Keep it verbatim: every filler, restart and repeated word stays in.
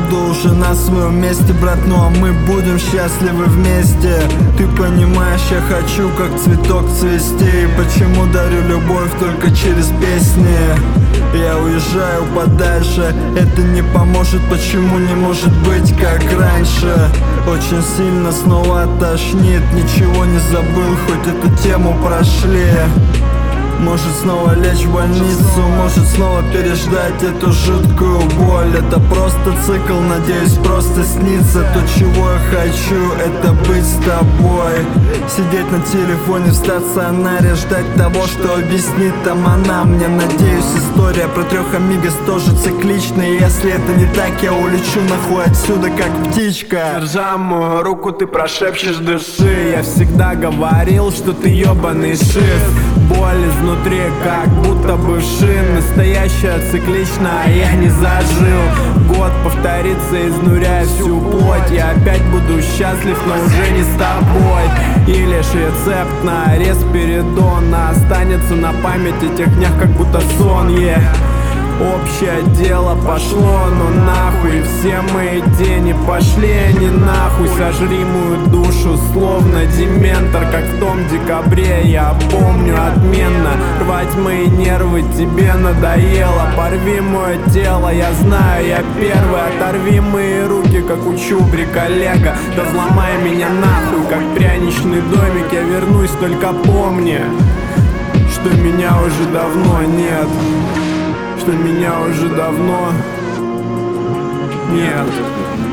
буду уже на своем месте, брат, ну а мы будем счастливы вместе. Ты понимаешь, я хочу как цветок цвести, и почему дарю любовь только через песни. Я уезжаю подальше, это не поможет, почему не может быть как раньше. Очень сильно снова тошнит, ничего не забыл, хоть эту тему прошли. Может снова лечь в больницу, может снова переждать эту жуткую боль. Это просто цикл, надеюсь, просто снится. То, чего я хочу, это быть с тобой. Сидеть на телефоне в стационаре, ждать того, что объяснит там она мне. Надеюсь, история про трех амигос тоже цикличная. Если это не так, я улечу нахуй отсюда, как птичка. Держа мою руку, ты прошепчешь дыши. Я всегда говорил, что ты ебаный шиз. Боль изнутри, как будто бы шин. Настоящая цикличная, а я не зажил. Год повторится, изнуряя всю плоть. Я опять буду счастлив, но уже не с тобой. И лишь рецепт на респиридона останется на памяти тех днях, как будто сон, yeah. Общее дело пошло, но нахуй. Все мои дни пошли, они нахуй. Сожри мою душу, словно дементор, как в том декабре. Я помню отменно. Рвать мои нервы тебе надоело. Порви мое тело, я знаю, я первый. Оторви мои руки, как у Чубрика Лего. Да взломай меня нахуй, как пряничный домик. Я вернусь, только помни, что меня уже давно нет. Что меня уже давно нет.